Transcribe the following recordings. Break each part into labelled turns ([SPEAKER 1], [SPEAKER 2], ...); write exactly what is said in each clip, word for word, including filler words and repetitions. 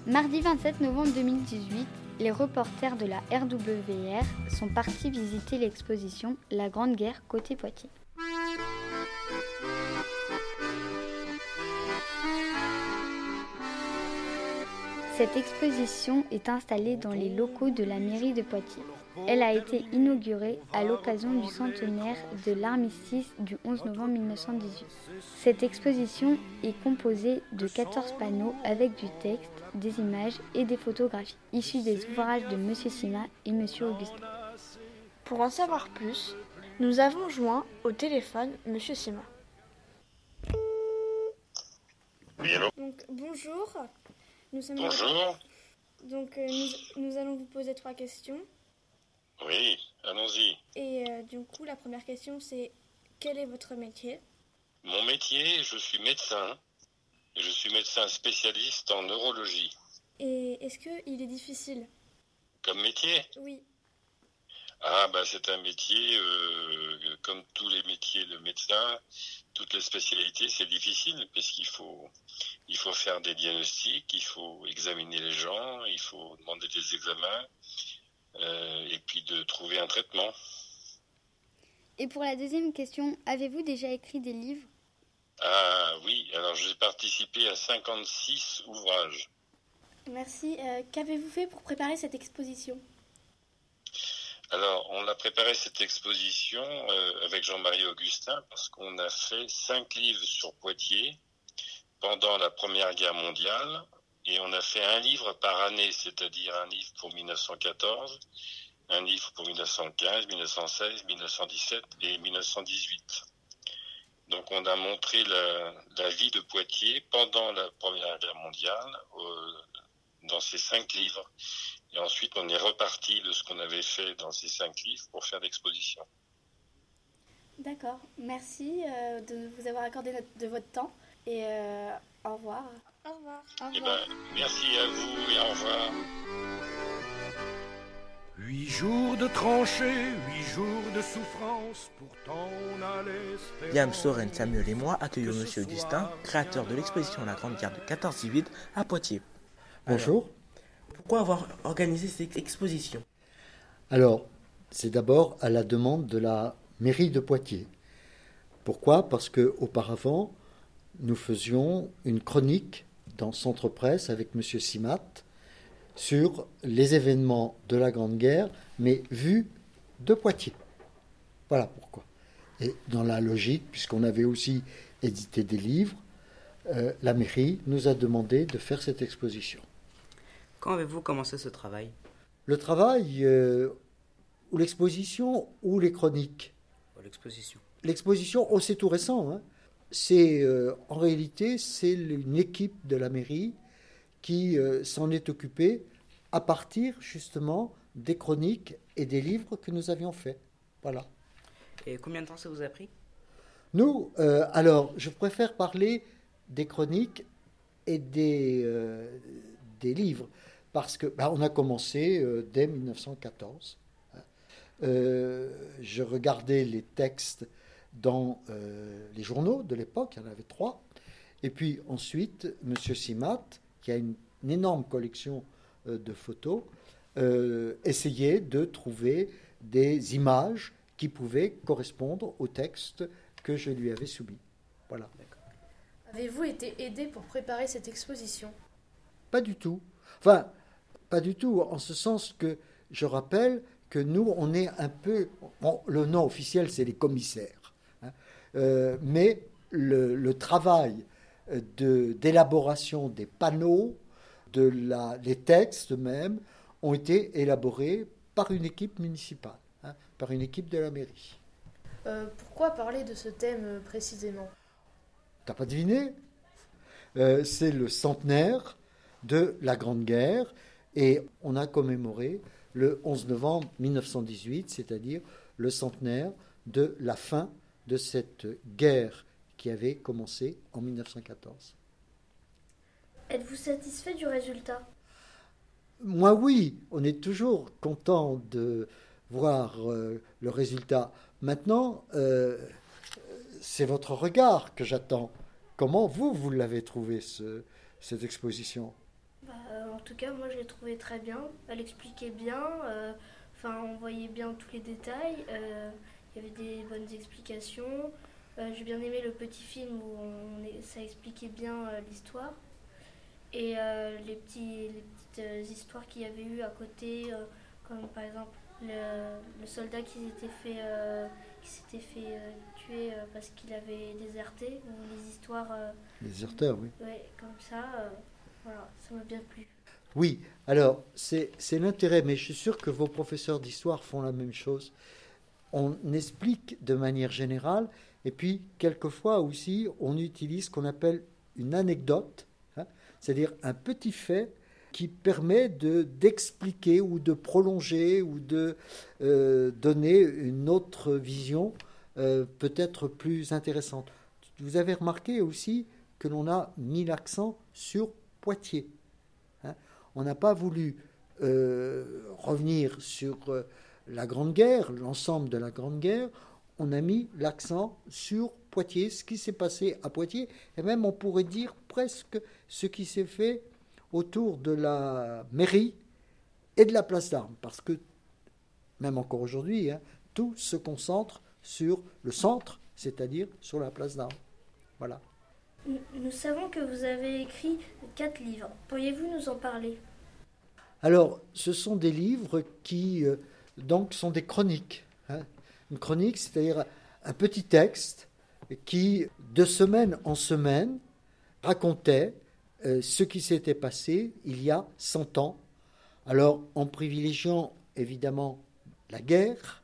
[SPEAKER 1] Mardi vingt-sept novembre deux mille dix-huit, les reporters de la R W R sont partis visiter l'exposition La Grande Guerre côté Poitiers. Cette exposition est installée dans les locaux de la mairie de Poitiers. Elle a été inaugurée à l'occasion du centenaire de l'armistice du onze novembre mille neuf cent dix-huit. Cette exposition est composée de quatorze panneaux avec du texte, des images et des photographies, issues des ouvrages de Monsieur Simat et Monsieur Augustin.
[SPEAKER 2] Pour en savoir plus, nous avons joint au téléphone Monsieur Simat.
[SPEAKER 3] Oui, allô ?
[SPEAKER 2] Donc, bonjour. Nous sommes
[SPEAKER 3] Bonjour.
[SPEAKER 2] Donc, euh, nous, nous allons vous poser trois questions.
[SPEAKER 3] Oui, allons-y.
[SPEAKER 2] Et euh, du coup, la première question, c'est quel est votre métier ?
[SPEAKER 3] Mon métier, je suis médecin. Je suis médecin spécialiste en neurologie.
[SPEAKER 2] Et est-ce qu'il est difficile ?
[SPEAKER 3] Comme métier ?
[SPEAKER 2] Oui.
[SPEAKER 3] Ah, bah c'est un métier, euh, comme tous les métiers de médecin, toutes les spécialités, c'est difficile parce qu'il faut, il faut faire des diagnostics, il faut examiner les gens, il faut demander des examens euh, et puis de trouver un traitement.
[SPEAKER 1] Et pour la deuxième question, avez-vous déjà écrit des livres ?
[SPEAKER 3] Ah oui, alors j'ai participé à cinquante-six ouvrages.
[SPEAKER 2] Merci. Euh, qu'avez-vous fait pour préparer cette exposition ?
[SPEAKER 3] Alors, on a préparé cette exposition euh, avec Jean-Marie Augustin parce qu'on a fait cinq livres sur Poitiers pendant la Première Guerre mondiale et on a fait un livre par année, c'est-à-dire un livre pour mille neuf cent quatorze, un livre pour mille neuf cent quinze, mille neuf cent seize, mille neuf cent dix-sept et mille neuf cent dix-huit. Donc, on a montré la, la vie de Poitiers pendant la Première Guerre mondiale euh, dans ces cinq livres. Et ensuite, on est reparti de ce qu'on avait fait dans ces cinq livres pour faire l'exposition.
[SPEAKER 2] D'accord. Merci euh, de vous avoir accordé notre, de votre temps. Et euh, au revoir. Au revoir. Au
[SPEAKER 3] Eh
[SPEAKER 2] revoir.
[SPEAKER 3] ben, merci à vous et au revoir.
[SPEAKER 4] Huit jours de tranchées, huit jours de souffrance, pourtant on a l'espérance.
[SPEAKER 5] Liam, Soren, Samuel et moi accueillons Monsieur Augustin, créateur de l'exposition La Grande Guerre de quatorze dix-huit à Poitiers.
[SPEAKER 6] Bonjour.
[SPEAKER 5] Alors, pourquoi avoir organisé cette exposition ?
[SPEAKER 6] Alors, c'est d'abord à la demande de la mairie de Poitiers. Pourquoi ? Parce qu'auparavant, nous faisions une chronique dans Centre Presse avec M. Simat sur les événements de la Grande Guerre, mais vus de Poitiers. Voilà pourquoi. Et dans la logique, puisqu'on avait aussi édité des livres, euh, la mairie nous a demandé de faire cette exposition.
[SPEAKER 5] Quand avez-vous commencé ce travail ?
[SPEAKER 6] Le travail, euh, ou l'exposition, ou les chroniques.
[SPEAKER 5] L'exposition.
[SPEAKER 6] L'exposition, oh, c'est tout récent. Hein. C'est, euh, en réalité, c'est une équipe de la mairie qui euh, s'en est occupée à partir, justement, des chroniques et des livres que nous avions faits. Voilà.
[SPEAKER 5] Et combien de temps ça vous a pris ?
[SPEAKER 6] Nous, euh, alors, je préfère parler des chroniques et des, euh, des livres. Parce que bah, on a commencé euh, dès mille neuf cent quatorze. Euh, je regardais les textes dans euh, les journaux de l'époque, il y en avait trois. Et puis ensuite, M. Simat, qui a une, une énorme collection euh, de photos, euh, essayait de trouver des images qui pouvaient correspondre au texte que je lui avais soumis. Voilà.
[SPEAKER 2] Avez-vous été aidé pour préparer cette exposition ?
[SPEAKER 6] Pas du tout. Enfin, pas du tout, en ce sens que je rappelle que nous, on est un peu... Bon, le nom officiel, c'est les commissaires. Hein, euh, mais le, le travail de, d'élaboration des panneaux, de la, les textes même, ont été élaborés par une équipe municipale, hein, par une équipe de la mairie.
[SPEAKER 2] Euh, pourquoi parler de ce thème précisément ?
[SPEAKER 6] T'as pas deviné ? euh, C'est le centenaire de la Grande Guerre et on a commémoré le onze novembre mille neuf cent dix-huit, c'est-à-dire le centenaire de la fin de cette guerre qui avait commencé en mille neuf cent quatorze.
[SPEAKER 2] Êtes-vous satisfait du résultat ?
[SPEAKER 6] Moi, oui, on est toujours content de voir euh, le résultat. Maintenant, euh, c'est votre regard que j'attends. Comment vous, vous l'avez trouvé, ce, cette exposition ?
[SPEAKER 2] Bah, euh,
[SPEAKER 7] tout cas, moi je l'ai trouvée très bien. Elle expliquait bien, euh, enfin, on voyait bien tous les détails. Euh, il y avait des bonnes explications. Euh, j'ai bien aimé le petit film où on est, ça expliquait bien euh, l'histoire. Et euh, les, petits, les petites euh, histoires qu'il y avait eu à côté, euh, comme par exemple le, le soldat qui s'était fait, euh, qui s'était fait euh, tuer euh, parce qu'il avait déserté, ou les histoires... Euh,
[SPEAKER 6] Déserteur, oui.
[SPEAKER 7] Ouais, comme ça, euh, voilà, ça m'a bien plu.
[SPEAKER 6] Oui, alors c'est, c'est l'intérêt, mais je suis sûr que vos professeurs d'histoire font la même chose. On explique de manière générale, et puis quelquefois aussi, on utilise ce qu'on appelle une anecdote, hein, c'est-à-dire un petit fait qui permet de, d'expliquer ou de prolonger ou de euh, donner une autre vision euh, peut-être plus intéressante. Vous avez remarqué aussi que l'on a mis l'accent sur Poitiers. Hein. On n'a pas voulu euh, revenir sur euh, la Grande Guerre, l'ensemble de la Grande Guerre. On a mis l'accent sur Poitiers, ce qui s'est passé à Poitiers, et même on pourrait dire presque ce qui s'est fait autour de la mairie et de la place d'Armes, parce que même encore aujourd'hui, hein, tout se concentre sur le centre, c'est-à-dire sur la place d'Armes. Voilà.
[SPEAKER 7] Nous savons que vous avez écrit quatre livres. Pourriez-vous nous en parler ?
[SPEAKER 6] Alors, ce sont des livres qui euh, donc sont des chroniques. Hein. Une chronique, c'est-à-dire un petit texte qui, de semaine en semaine, racontait euh, ce qui s'était passé il y a cent ans. Alors, en privilégiant évidemment la guerre,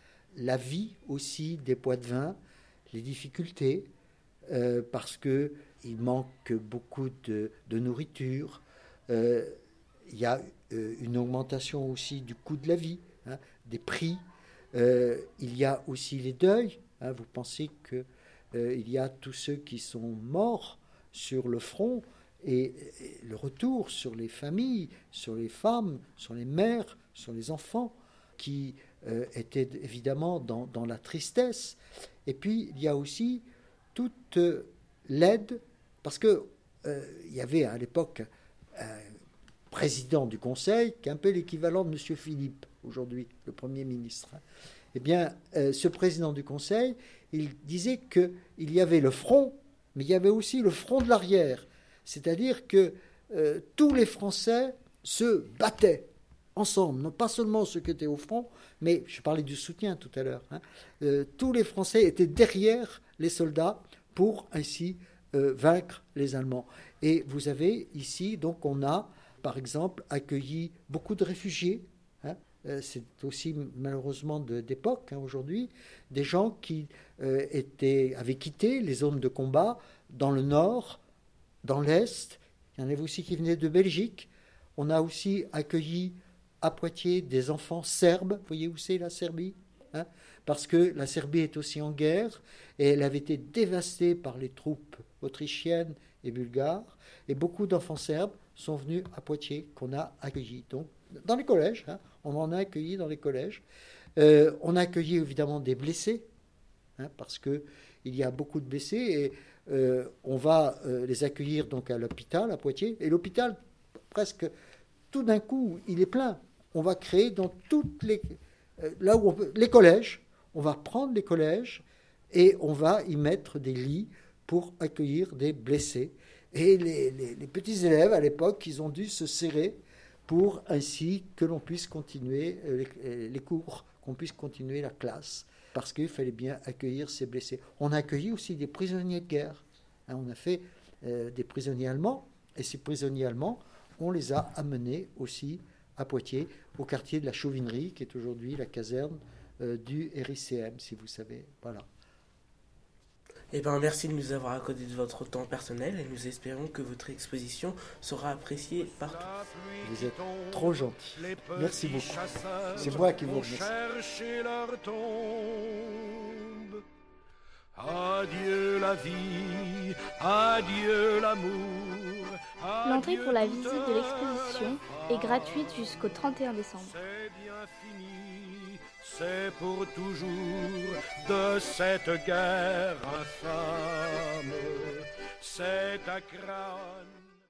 [SPEAKER 6] la vie aussi des Poitevins, les difficultés, euh, parce qu'il manque beaucoup de, de nourriture. Euh, il y a euh, une augmentation aussi du coût de la vie, hein, des prix. Euh, il y a aussi les deuils. Hein, vous pensez qu'il euh, y a tous ceux qui sont morts sur le front et, et le retour sur les familles, sur les femmes, sur les mères, sur les enfants qui euh, étaient évidemment dans, dans la tristesse. Et puis il y a aussi toute euh, l'aide, parce qu'il euh, y avait à l'époque un président du Conseil qui est un peu l'équivalent de M. Philippe aujourd'hui, le Premier ministre. Eh bien, euh, ce président du Conseil, il disait qu'il y avait le front, mais il y avait aussi le front de l'arrière. C'est-à-dire que euh, tous les Français se battaient ensemble, non pas seulement ceux qui étaient au front, mais je parlais du soutien tout à l'heure. Hein, euh, tous les Français étaient derrière les soldats pour ainsi euh, vaincre les Allemands. Et vous avez ici, donc on a, par exemple, accueilli beaucoup de réfugiés. Hein, euh, c'est aussi malheureusement de, d'époque hein, aujourd'hui, des gens qui euh, étaient, avaient quitté les zones de combat dans le nord, dans l'est. Il y en avait aussi qui venaient de Belgique. On a aussi accueilli à Poitiers des enfants serbes. Vous voyez où c'est la Serbie, hein, parce que la Serbie est aussi en guerre et elle avait été dévastée par les troupes autrichiennes et bulgares. Et beaucoup d'enfants serbes sont venus à Poitiers qu'on a accueillis. Donc, dans les collèges, hein, on en a accueilli dans les collèges. Euh, on a accueilli évidemment des blessés, hein, parce qu'il y a beaucoup de blessés et euh, on va euh, les accueillir donc à l'hôpital à Poitiers. Et l'hôpital, presque tout d'un coup, il est plein. On va créer dans toutes les... Euh, là où on peut, les collèges, on va prendre les collèges et on va y mettre des lits pour accueillir des blessés. Et les, les, les petits élèves, à l'époque, ils ont dû se serrer pour ainsi que l'on puisse continuer les, les cours, qu'on puisse continuer la classe, parce qu'il fallait bien accueillir ces blessés. On a accueilli aussi des prisonniers de guerre. Hein, on a fait euh, des prisonniers allemands, et ces prisonniers allemands, on les a amenés aussi à Poitiers, au quartier de la Chauvinerie, qui est aujourd'hui la caserne euh, du R I C M, si vous savez. Voilà.
[SPEAKER 5] Eh bien, merci de nous avoir accordé de votre temps personnel et nous espérons que votre exposition sera appréciée partout.
[SPEAKER 6] Vous êtes trop gentil. Merci beaucoup. C'est moi qui vous remercie.
[SPEAKER 4] Adieu la vie, adieu l'amour.
[SPEAKER 2] L'entrée pour la visite de l'exposition est gratuite jusqu'au trente et un décembre.
[SPEAKER 4] C'est bien fini, c'est pour toujours de cette guerre infâme. C'est à crâne.